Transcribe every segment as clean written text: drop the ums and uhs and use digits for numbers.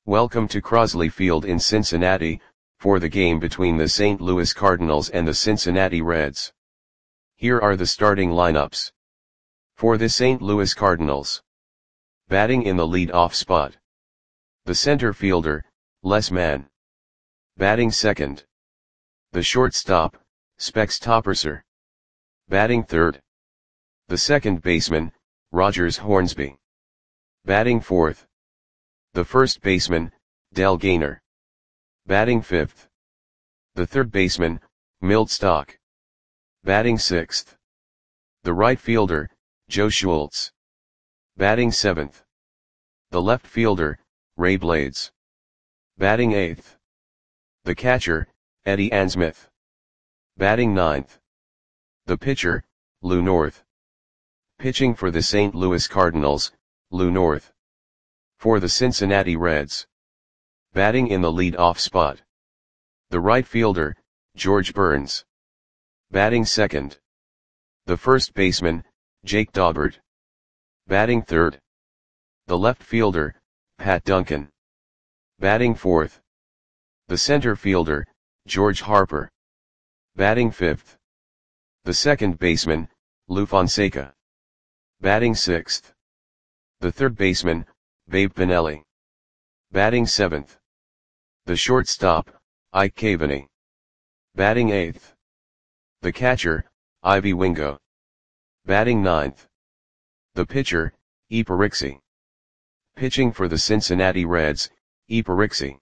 Welcome to Crosley Field in Cincinnati, for the game between the St. Louis Cardinals and the Cincinnati Reds. Here are the starting lineups. For the St. Louis Cardinals. Batting in the lead-off spot. The center fielder, Les Mann. Batting second. The shortstop, Specs Topperser. Batting third. The second baseman, Rogers Hornsby. Batting fourth. The first baseman, Dale Gaynor. Batting fifth. The third baseman, Milt Stock. Batting sixth. The right fielder, Joe Schultz. Batting seventh. The left fielder, Ray Blades. Batting eighth. The catcher, Eddie Ansmith. Batting ninth. The pitcher, Lou North. Pitching for the St. Louis Cardinals, Lou North. For the Cincinnati Reds. Batting in the lead-off spot. The right fielder, George Burns. Batting second. The first baseman, Jake Daubert. Batting third. The left fielder, Pat Duncan. Batting fourth. The center fielder, George Harper. Batting fifth. The second baseman, Lou Fonseca. Batting sixth. The third baseman, Babe Pinelli. Batting seventh. The shortstop, Ike Caveney. Batting eighth. The catcher, Ivy Wingo. Batting ninth. The pitcher, E. Pariksi. Pitching for the Cincinnati Reds, E. Pariksi.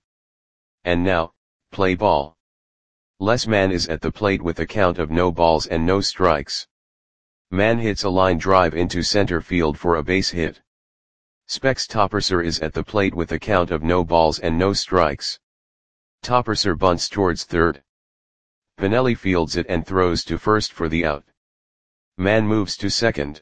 And now, play ball. Les Mann is at the plate with a count of no balls and no strikes. Mann hits a line drive into center field for a base hit. Specs Topperser is at the plate with a count of no balls and no strikes. Topperser bunts towards third. Pinelli fields it and throws to first for the out. Mann moves to second.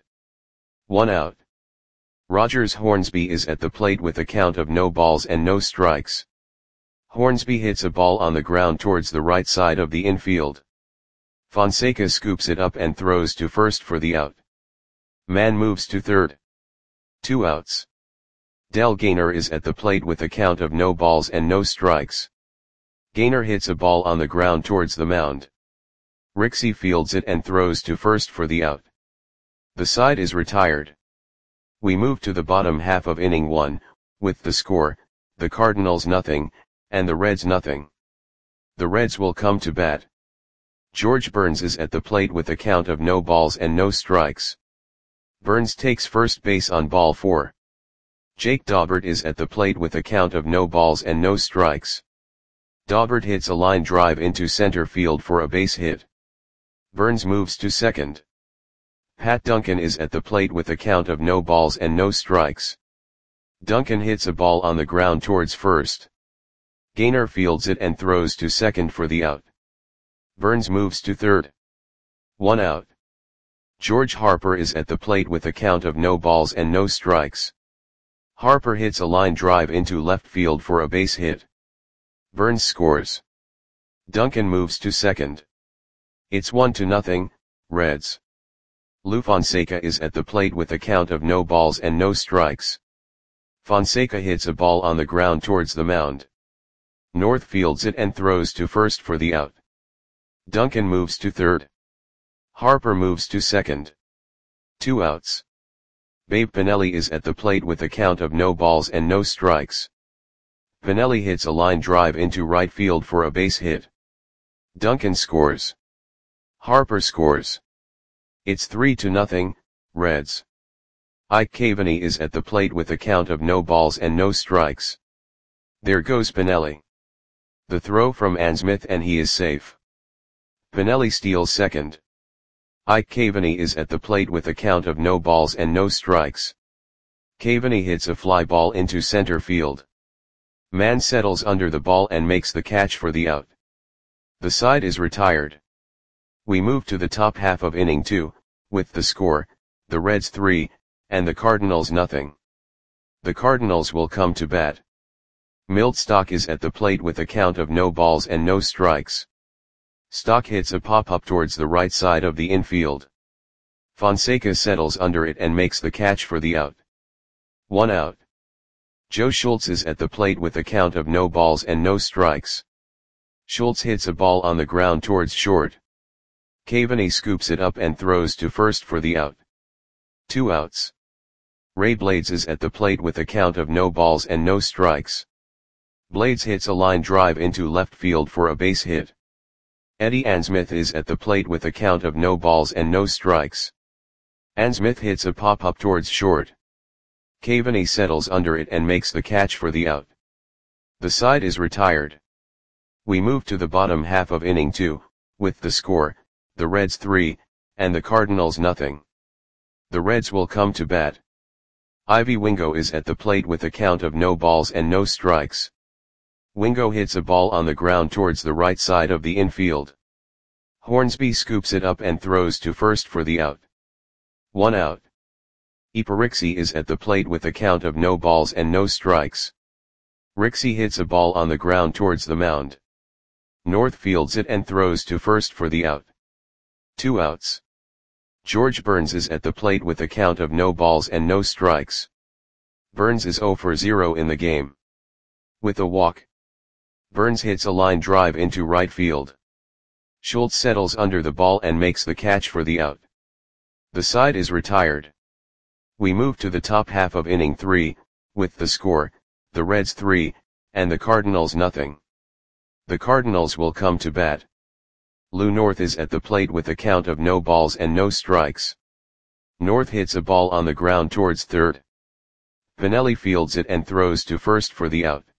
1 out. Rogers Hornsby is at the plate with a count of no balls and no strikes. Hornsby hits a ball on the ground towards the right side of the infield. Fonseca scoops it up and throws to first for the out. Mann moves to third. 2 outs. Dale Gaynor is at the plate with a count of no balls and no strikes. Gaynor hits a ball on the ground towards the mound. Rixey fields it and throws to first for the out. The side is retired. We move to the bottom half of inning 1, with the score, the Cardinals nothing, and the Reds nothing. The Reds will come to bat. George Burns is at the plate with a count of no balls and no strikes. Burns takes first base on ball 4. Jake Daubert is at the plate with a count of no balls and no strikes. Daubert hits a line drive into center field for a base hit. Burns moves to second. Pat Duncan is at the plate with a count of no balls and no strikes. Duncan hits a ball on the ground towards first. Gaynor fields it and throws to second for the out. Burns moves to third. 1 out. George Harper is at the plate with a count of no balls and no strikes. Harper hits a line drive into left field for a base hit. Burns scores. Duncan moves to second. It's 1-0, Reds. Lou Fonseca is at the plate with a count of no balls and no strikes. Fonseca hits a ball on the ground towards the mound. North fields it and throws to first for the out. Duncan moves to third. Harper moves to second. 2 outs. Babe Pinelli is at the plate with a count of no balls and no strikes. Pinelli hits a line drive into right field for a base hit. Duncan scores. Harper scores. It's 3-0, Reds. Ike Caveney is at the plate with a count of no balls and no strikes. There goes Pinelli. The throw from Ansmith and he is safe. Pinelli steals second. Ike Caveney is at the plate with a count of no balls and no strikes. Caveney hits a fly ball into center field. Mann settles under the ball and makes the catch for the out. The side is retired. We move to the top half of inning 2, with the score, the Reds 3, and the Cardinals nothing. The Cardinals will come to bat. Milt Stock is at the plate with a count of no balls and no strikes. Stock hits a pop-up towards the right side of the infield. Fonseca settles under it and makes the catch for the out. 1 out. Joe Schultz is at the plate with a count of no balls and no strikes. Schultz hits a ball on the ground towards short. Cavaney scoops it up and throws to first for the out. 2 outs. Ray Blades is at the plate with a count of no balls and no strikes. Blades hits a line drive into left field for a base hit. Eddie Ansmith is at the plate with a count of no balls and no strikes. Ansmith hits a pop-up towards short. Cavaney settles under it and makes the catch for the out. The side is retired. We move to the bottom half of inning 2, with the score, the Reds 3, and the Cardinals nothing. The Reds will come to bat. Ivy Wingo is at the plate with a count of no balls and no strikes. Wingo hits a ball on the ground towards the right side of the infield. Hornsby scoops it up and throws to first for the out. 1 out. Iparixi is at the plate with a count of no balls and no strikes. Rixey hits a ball on the ground towards the mound. North fields it and throws to first for the out. 2 outs. George Burns is at the plate with a count of no balls and no strikes. Burns is 0 for 0 in the game. With a walk, Burns hits a line drive into right field. Schultz settles under the ball and makes the catch for the out. The side is retired. We move to the top half of inning 3, with the score, the Reds 3, and the Cardinals nothing. The Cardinals will come to bat. Lou North is at the plate with a count of no balls and no strikes. North hits a ball on the ground towards third. Pinelli fields it and throws to first for the out.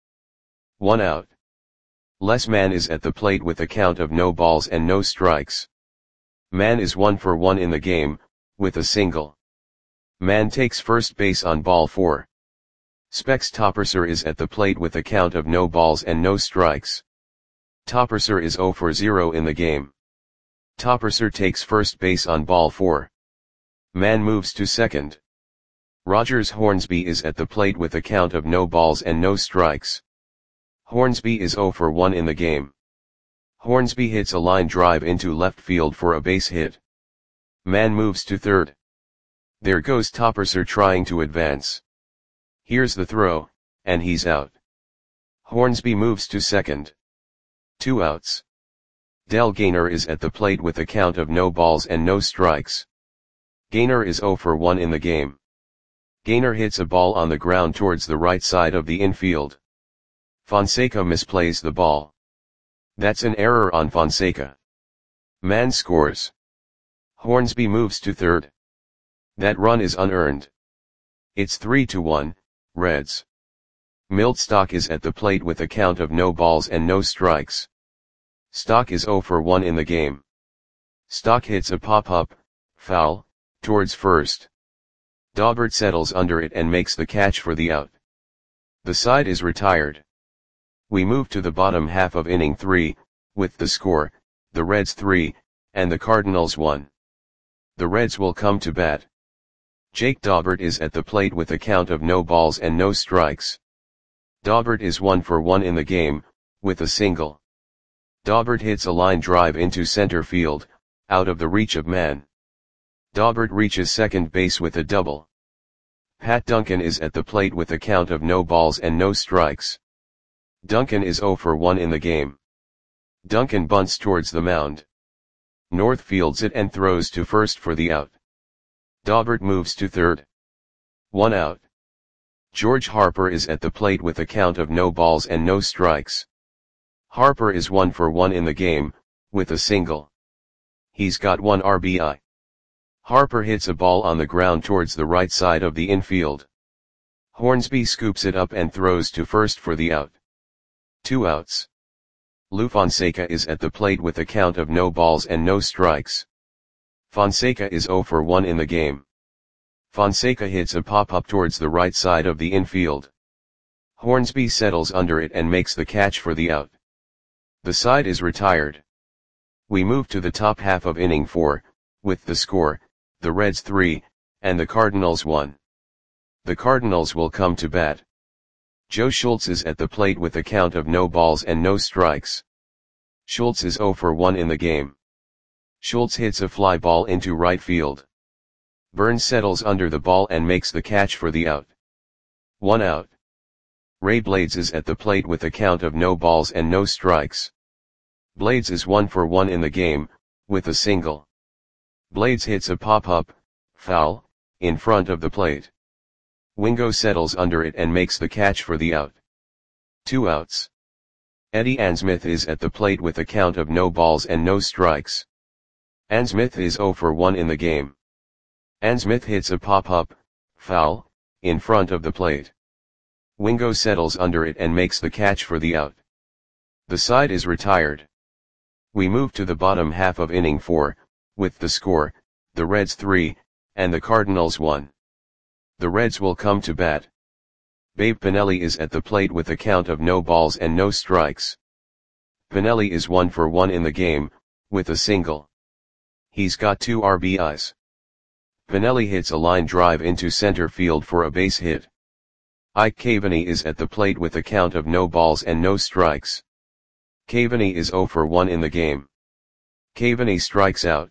1 out. Les Mann is at the plate with a count of no balls and no strikes. Mann is 1 for 1 in the game, with a single. Mann takes first base on ball 4. Specs Topperser is at the plate with a count of no balls and no strikes. Topperser is 0 for 0 in the game. Topperser takes first base on ball 4. Mann moves to second. Rogers Hornsby is at the plate with a count of no balls and no strikes. Hornsby is 0 for 1 in the game. Hornsby hits a line drive into left field for a base hit. Mann moves to third. There goes Topperser trying to advance. Here's the throw, and he's out. Hornsby moves to second. 2 outs. Del Gaynor is at the plate with a count of no balls and no strikes. Gaynor is 0 for 1 in the game. Gaynor hits a ball on the ground towards the right side of the infield. Fonseca misplays the ball. That's an error on Fonseca. Mann scores. Hornsby moves to third. That run is unearned. It's 3-1, Reds. Milt Stock is at the plate with a count of no balls and no strikes. Stock is 0 for 1 in the game. Stock hits a pop-up, foul, towards first. Daubert settles under it and makes the catch for the out. The side is retired. We move to the bottom half of inning 3, with the score, the Reds 3, and the Cardinals 1. The Reds will come to bat. Jake Daubert is at the plate with a count of no balls and no strikes. Daubert is 1 for 1 in the game, with a single. Daubert hits a line drive into center field, out of the reach of Mann. Daubert reaches second base with a double. Pat Duncan is at the plate with a count of no balls and no strikes. Duncan is 0 for 1 in the game. Duncan bunts towards the mound. North fields it and throws to first for the out. Daubert moves to third. 1 out. George Harper is at the plate with a count of no balls and no strikes. Harper is 1 for 1 in the game, with a single. He's got 1 RBI. Harper hits a ball on the ground towards the right side of the infield. Hornsby scoops it up and throws to first for the out. 2 outs. Lou Fonseca is at the plate with a count of no balls and no strikes. Fonseca is 0 for 1 in the game. Fonseca hits a pop-up towards the right side of the infield. Hornsby settles under it and makes the catch for the out. The side is retired. We move to the top half of inning 4, with the score, the Reds 3, and the Cardinals 1. The Cardinals will come to bat. Joe Schultz is at the plate with a count of no balls and no strikes. Schultz is 0 for 1 in the game. Schultz hits a fly ball into right field. Burns settles under the ball and makes the catch for the out. 1 out. Ray Blades is at the plate with a count of no balls and no strikes. Blades is 1 for 1 in the game, with a single. Blades hits a pop-up, foul, in front of the plate. Wingo settles under it and makes the catch for the out. 2 outs. Eddie Ansmith is at the plate with a count of no balls and no strikes. Ansmith is 0 for 1 in the game. Ansmith hits a pop-up, foul, in front of the plate. Wingo settles under it and makes the catch for the out. The side is retired. We move to the bottom half of inning 4, with the score, the Reds 3, and the Cardinals 1. The Reds will come to bat. Babe Pinelli is at the plate with a count of no balls and no strikes. Pinelli is 1 for 1 in the game, with a single. He's got 2 RBIs. Pinelli hits a line drive into center field for a base hit. Ike Cavaney is at the plate with a count of no balls and no strikes. Cavaney is 0 for 1 in the game. Cavaney strikes out.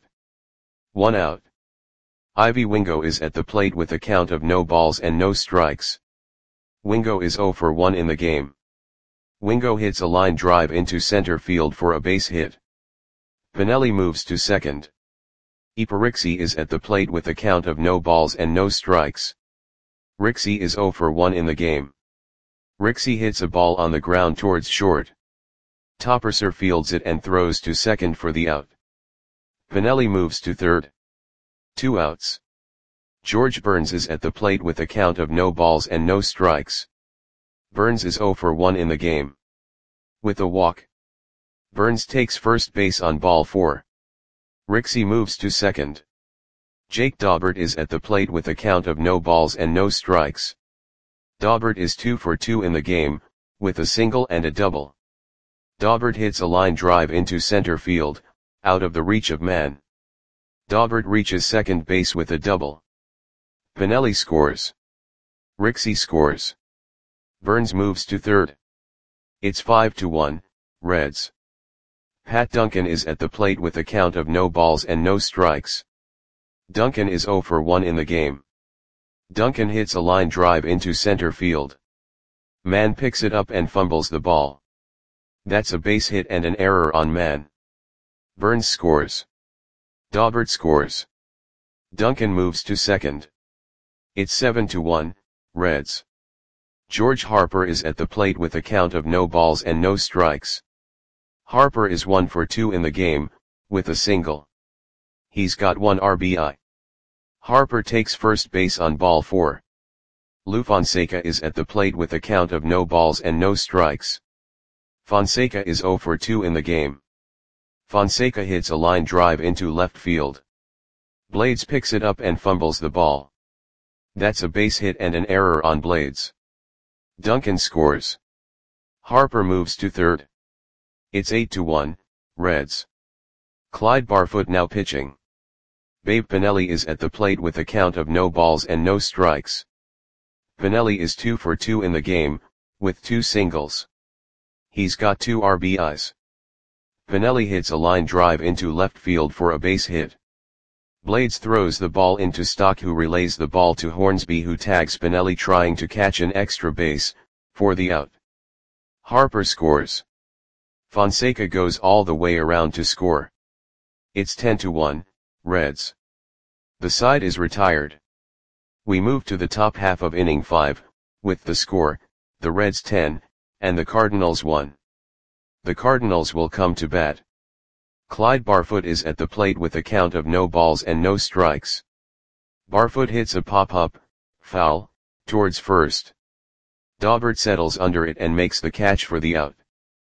1 out. Ivy Wingo is at the plate with a count of no balls and no strikes. Wingo is 0 for 1 in the game. Wingo hits a line drive into center field for a base hit. Pinelli moves to second. Iparixi is at the plate with a count of no balls and no strikes. Rixey is 0 for 1 in the game. Rixey hits a ball on the ground towards short. Topperser fields it and throws to second for the out. Pinelli moves to third. 2 outs. George Burns is at the plate with a count of no balls and no strikes. Burns is 0 for 1 in the game. With a walk. Burns takes first base on ball 4. Rixey moves to second. Jake Daubert is at the plate with a count of no balls and no strikes. Daubert is 2 for 2 in the game, with a single and a double. Daubert hits a line drive into center field, out of the reach of man. Daubert reaches second base with a double. Pinelli scores. Rixey scores. Burns moves to third. It's 5-1, Reds. Pat Duncan is at the plate with a count of no balls and no strikes. Duncan is 0 for 1 in the game. Duncan hits a line drive into center field. Mann picks it up and fumbles the ball. That's a base hit and an error on Mann. Burns scores. Daubert scores. Duncan moves to second. It's 7-1, Reds. George Harper is at the plate with a count of no balls and no strikes. Harper is 1 for 2 in the game, with a single. He's got 1 RBI. Harper takes first base on ball 4. Lou Fonseca is at the plate with a count of no balls and no strikes. Fonseca is 0 for 2 in the game. Fonseca hits a line drive into left field. Blades picks it up and fumbles the ball. That's a base hit and an error on Blades. Duncan scores. Harper moves to third. It's 8-1, Reds. Clyde Barfoot now pitching. Babe Pinelli is at the plate with a count of no balls and no strikes. Pinelli is 2 for 2 in the game, with 2 singles. He's got 2 RBIs. Pinelli hits a line drive into left field for a base hit. Blades throws the ball into Stock, who relays the ball to Hornsby, who tags Pinelli trying to catch an extra base, for the out. Harper scores. Fonseca goes all the way around to score. It's 10-1, Reds. The side is retired. We move to the top half of inning 5, with the score, the Reds 10, and the Cardinals 1. The Cardinals will come to bat. Clyde Barfoot is at the plate with a count of no balls and no strikes. Barfoot hits a pop-up, foul, towards first. Daubert settles under it and makes the catch for the out.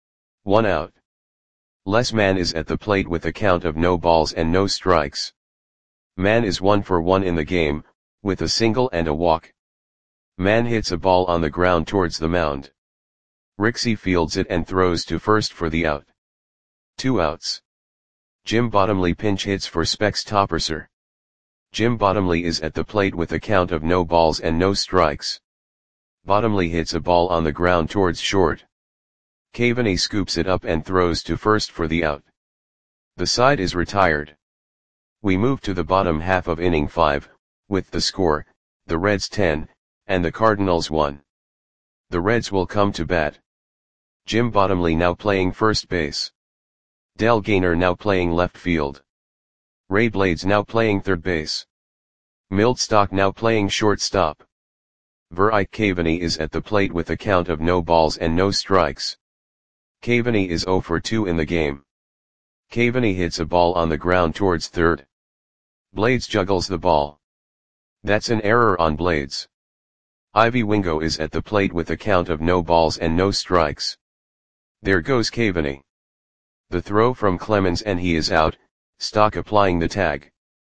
1 out. Les Mann is at the plate with a count of no balls and no strikes. Mann is 1 for 1 in the game, with a single and a walk. Mann hits a ball on the ground towards the mound. Rixey fields it and throws to first for the out. 2 outs. Jim Bottomley pinch hits for Specs Topperser. Jim Bottomley is at the plate with a count of no balls and no strikes. Bottomley hits a ball on the ground towards short. Cavaney scoops it up and throws to first for the out. The side is retired. We move to the bottom half of inning 5, with the score, the Reds 10, and the Cardinals 1. The Reds will come to bat. Jim Bottomley now playing first base. Dale Gaynor now playing left field. Ray Blades now playing third base. Milt Stock now playing shortstop. Ike Caveney is at the plate with a count of no balls and no strikes. Caveney is 0 for 2 in the game. Caveney hits a ball on the ground towards third. Blades juggles the ball. That's an error on Blades. Ivy Wingo is at the plate with a count of no balls and no strikes. There goes Caveney. The throw from Clemens and he is out, Stock applying the tag.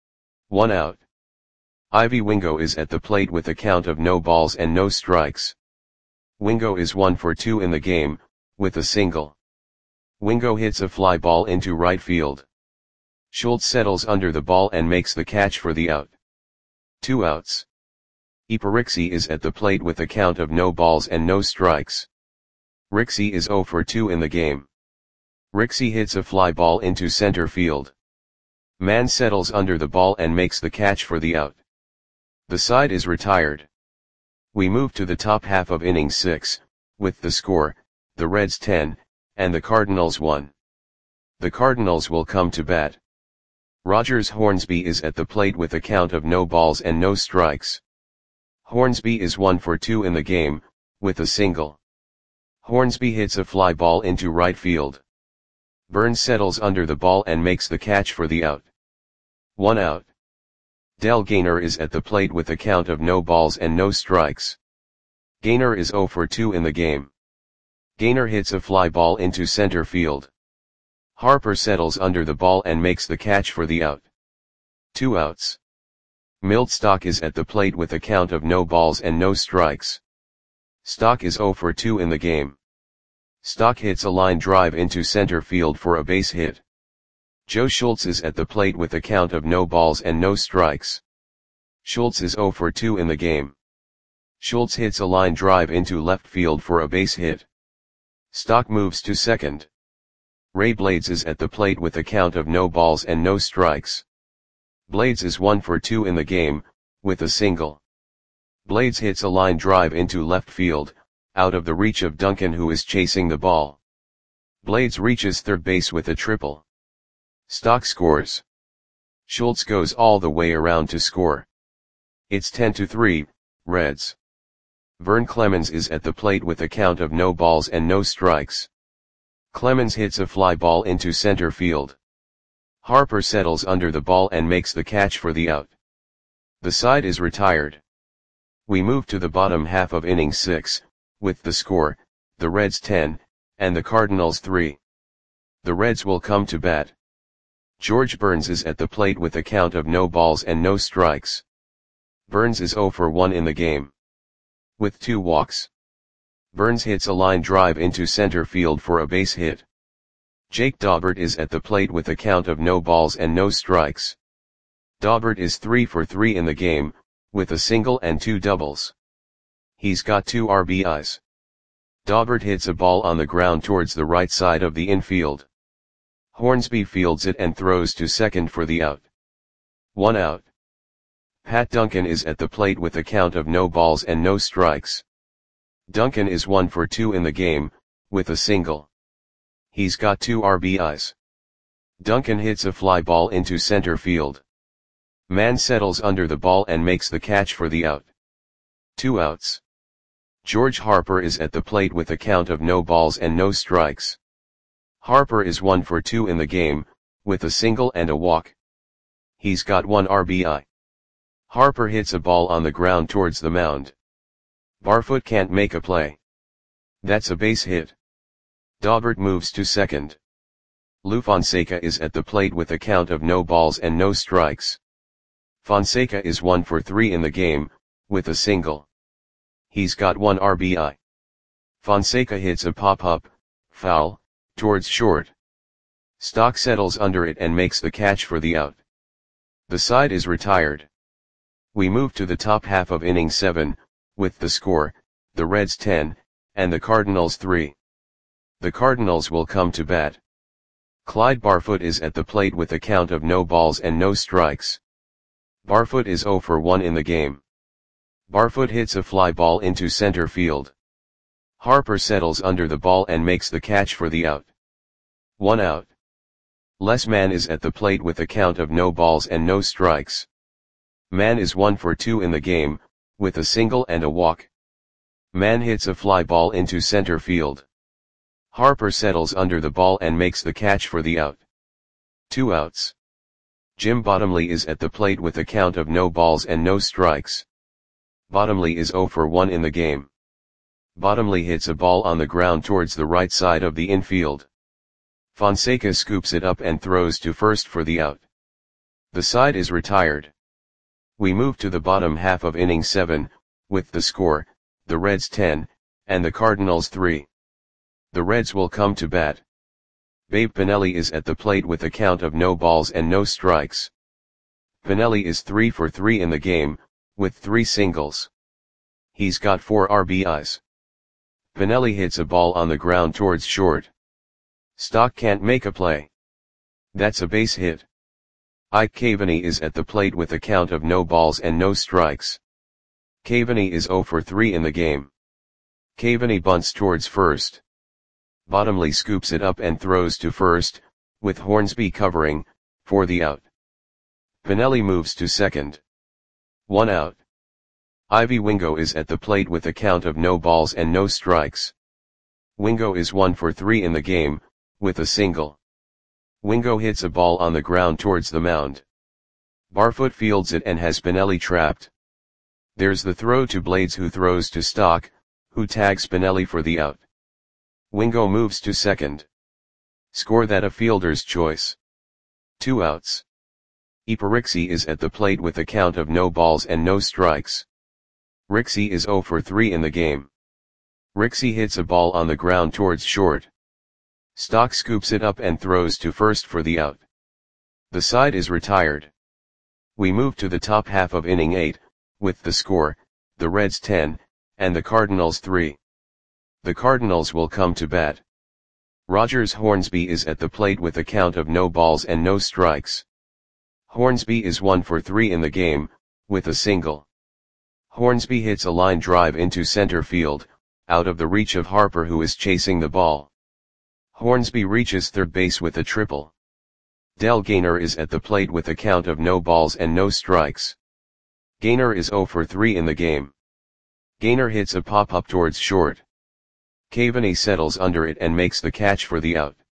1 out. Ivy Wingo is at the plate with a count of no balls and no strikes. Wingo is 1 for 2 in the game, with a single. Wingo hits a fly ball into right field. Schultz settles under the ball and makes the catch for the out. 2 outs. Rixey is at the plate with a count of no balls and no strikes. Rixey is 0 for 2 in the game. Rixey hits a fly ball into center field. Mann settles under the ball and makes the catch for the out. The side is retired. We move to the top half of inning 6, with the score, the Reds 10, and the Cardinals 1. The Cardinals will come to bat. Rogers Hornsby is at the plate with a count of no balls and no strikes. Hornsby is 1 for 2 in the game, with a single. Hornsby hits a fly ball into right field. Burns settles under the ball and makes the catch for the out. 1 out. Dale Gaynor is at the plate with a count of no balls and no strikes. Gaynor is 0 for 2 in the game. Gaynor hits a fly ball into center field. Harper settles under the ball and makes the catch for the out. 2 outs. Milt Stock is at the plate with a count of no balls and no strikes. Stock is 0 for 2 in the game. Stock hits a line drive into center field for a base hit. Joe Schultz is at the plate with a count of no balls and no strikes. Schultz is 0 for 2 in the game. Schultz hits a line drive into left field for a base hit. Stock moves to second. Ray Blades is at the plate with a count of no balls and no strikes. Blades is 1 for 2 in the game, with a single. Blades hits a line drive into left field, out of the reach of Duncan who is chasing the ball. Blades reaches third base with a triple. Stock scores. Schultz goes all the way around to score. It's 10-3, Reds. Vern Clemens is at the plate with a count of no balls and no strikes. Clemens hits a fly ball into center field. Harper settles under the ball and makes the catch for the out. The side is retired. We move to the bottom half of inning 6, with the score, the Reds 10, and the Cardinals 3. The Reds will come to bat. George Burns is at the plate with a count of no balls and no strikes. Burns is 0 for 1 in the game. With 2 walks. Burns hits a line drive into center field for a base hit. Jake Daubert is at the plate with a count of no balls and no strikes. Daubert is 3 for 3 in the game, with a single and 2 doubles. He's got 2 RBIs. Daubert hits a ball on the ground towards the right side of the infield. Hornsby fields it and throws to second for the out. 1 out. Pat Duncan is at the plate with a count of no balls and no strikes. Duncan is 1 for 2 in the game, with a single. He's got 2 RBIs. Duncan hits a fly ball into center field. Mann settles under the ball and makes the catch for the out. 2 outs. George Harper is at the plate with a count of no balls and no strikes. Harper is 1 for 2 in the game, with a single and a walk. He's got 1 RBI. Harper hits a ball on the ground towards the mound. Barfoot can't make a play. That's a base hit. Daubert moves to second. Lou Fonseca is at the plate with a count of no balls and no strikes. Fonseca is 1 for 3 in the game, with a single. He's got 1 RBI. Fonseca hits a pop-up, foul, towards short. Stock settles under it and makes the catch for the out. The side is retired. We move to the top half of inning 7, with the score, the Reds 10, and the Cardinals 3. The Cardinals will come to bat. Clyde Barfoot is at the plate with a count of no balls and no strikes. Barfoot is 0 for 1 in the game. Barfoot hits a fly ball into center field. Harper settles under the ball and makes the catch for the out. 1 out. Les Mann is at the plate with a count of no balls and no strikes. Mann is 1 for 2 in the game, with a single and a walk. Mann hits a fly ball into center field. Harper settles under the ball and makes the catch for the out. 2 outs. Jim Bottomley is at the plate with a count of no balls and no strikes. Bottomley is 0 for 1 in the game. Bottomley hits a ball on the ground towards the right side of the infield. Fonseca scoops it up and throws to first for the out. The side is retired. We move to the bottom half of inning 7, with the score, the Reds 10, and the Cardinals 3. The Reds will come to bat. Babe Pinelli is at the plate with a count of no balls and no strikes. Pinelli is 3 for 3 in the game, with 3 singles. He's got 4 RBIs. Pinelli hits a ball on the ground towards short. Stock can't make a play. That's a base hit. Ike Caveney is at the plate with a count of no balls and no strikes. Caveney is 0 for 3 in the game. Caveney bunts towards first. Bottomley scoops it up and throws to first, with Hornsby covering, for the out. Pinelli moves to second. 1 out. Ivy Wingo is at the plate with a count of no balls and no strikes. Wingo is 1 for 3 in the game, with a single. Wingo hits a ball on the ground towards the mound. Barfoot fields it and has Pinelli trapped. There's the throw to Blades, who throws to Stock, who tags Pinelli for the out. Wingo moves to second. Score that a fielder's choice. 2 outs. Iparixi is at the plate with a count of no balls and no strikes. Rixey is 0 for 3 in the game. Rixey hits a ball on the ground towards short. Stock scoops it up and throws to first for the out. The side is retired. We move to the top half of inning 8, with the score, the Reds 10, and the Cardinals 3. The Cardinals will come to bat. Rogers Hornsby is at the plate with a count of no balls and no strikes. Hornsby is 1 for 3 in the game, with a single. Hornsby hits a line drive into center field, out of the reach of Harper, who is chasing the ball. Hornsby reaches third base with a triple. Del Gaynor is at the plate with a count of no balls and no strikes. Gaynor is 0 for 3 in the game. Gaynor hits a pop-up towards short. Caveney settles under it and makes the catch for the out.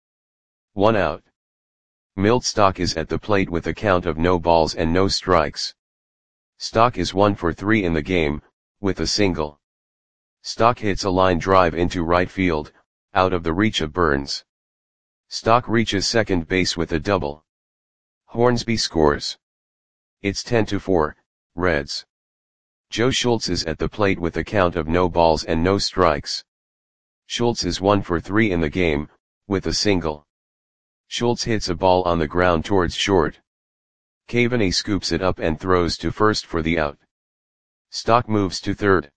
1 out. Milt Stock is at the plate with a count of no balls and no strikes. Stock is 1 for 3 in the game, with a single. Stock hits a line drive into right field, out of the reach of Burns. Stock reaches second base with a double. Hornsby scores. It's 10-4, Reds. Joe Schultz is at the plate with a count of no balls and no strikes. Schultz is 1 for 3 in the game, with a single. Schultz hits a ball on the ground towards short. Caveney scoops it up and throws to first for the out. Stock moves to third.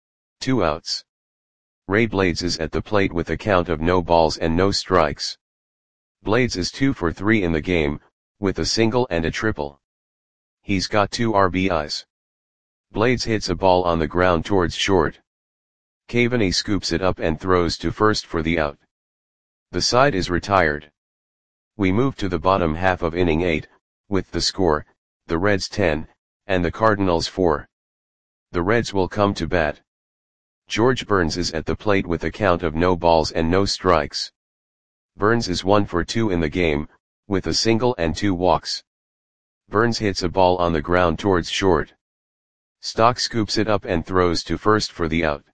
2 outs. Ray Blades is at the plate with a count of no balls and no strikes. Blades is 2 for 3 in the game, with a single and a triple. He's got 2 RBIs. Blades hits a ball on the ground towards short. Caveney scoops it up and throws to first for the out. The side is retired. We move to the bottom half of inning 8, with the score, the Reds 10, and the Cardinals 4. The Reds will come to bat. George Burns is at the plate with a count of no balls and no strikes. Burns is 1 for 2 in the game, with a single and 2 walks. Burns hits a ball on the ground towards short. Stock scoops it up and throws to first for the out.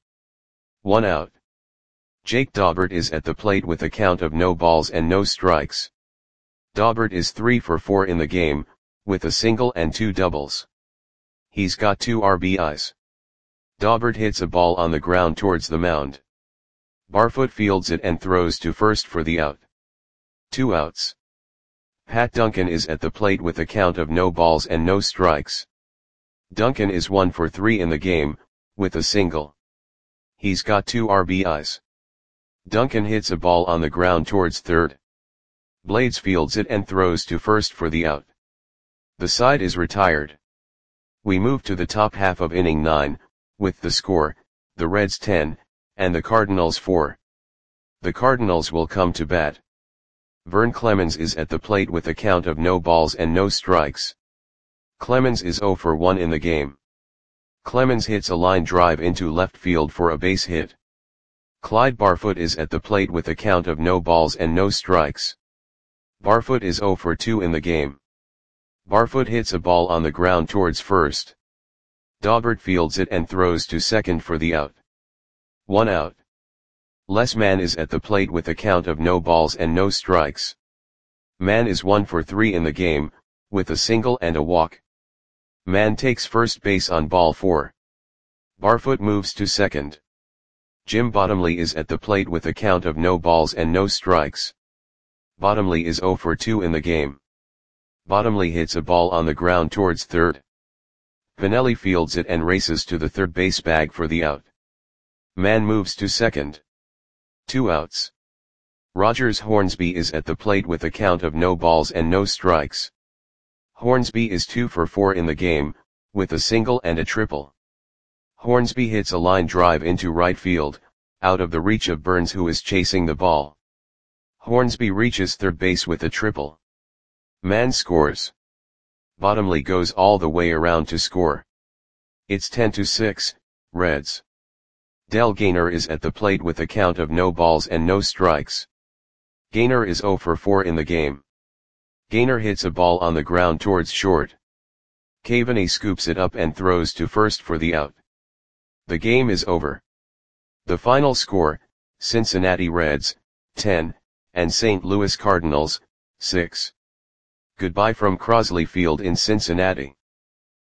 1 out. Jake Daubert is at the plate with a count of no balls and no strikes. Daubert is 3 for 4 in the game, with a single and 2 doubles. He's got 2 RBIs. Daubert hits a ball on the ground towards the mound. Barfoot fields it and throws to first for the out. 2 outs. Pat Duncan is at the plate with a count of no balls and no strikes. Duncan is 1 for 3 in the game, with a single. He's got 2 RBIs. Duncan hits a ball on the ground towards third. Blades fields it and throws to first for the out. The side is retired. We move to the top half of inning 9, with the score, the Reds 10, and the Cardinals 4. The Cardinals will come to bat. Vern Clemens is at the plate with a count of no balls and no strikes. Clemens is 0 for 1 in the game. Clemens hits a line drive into left field for a base hit. Clyde Barfoot is at the plate with a count of no balls and no strikes. Barfoot is 0 for 2 in the game. Barfoot hits a ball on the ground towards first. Daubert fields it and throws to second for the out. 1 out. Les Mann is at the plate with a count of no balls and no strikes. Mann is 1 for 3 in the game, with a single and a walk. Mann takes first base on ball 4. Barfoot moves to second. Jim Bottomley is at the plate with a count of no balls and no strikes. Bottomley is 0 for 2 in the game. Bottomley hits a ball on the ground towards third. Pinelli fields it and races to the third base bag for the out. Mann moves to second. 2 outs. Rogers Hornsby is at the plate with a count of no balls and no strikes. Hornsby is 2 for 4 in the game, with a single and a triple. Hornsby hits a line drive into right field, out of the reach of Burns who is chasing the ball. Hornsby reaches third base with a triple. Mann scores. Bottomley goes all the way around to score. It's 10-6, Reds. Del Gaynor is at the plate with a count of no balls and no strikes. Gaynor is 0 for 4 in the game. Gaynor hits a ball on the ground towards short. Cavaney scoops it up and throws to first for the out. The game is over. The final score, Cincinnati Reds, 10, and St. Louis Cardinals, 6. Goodbye from Crosley Field in Cincinnati.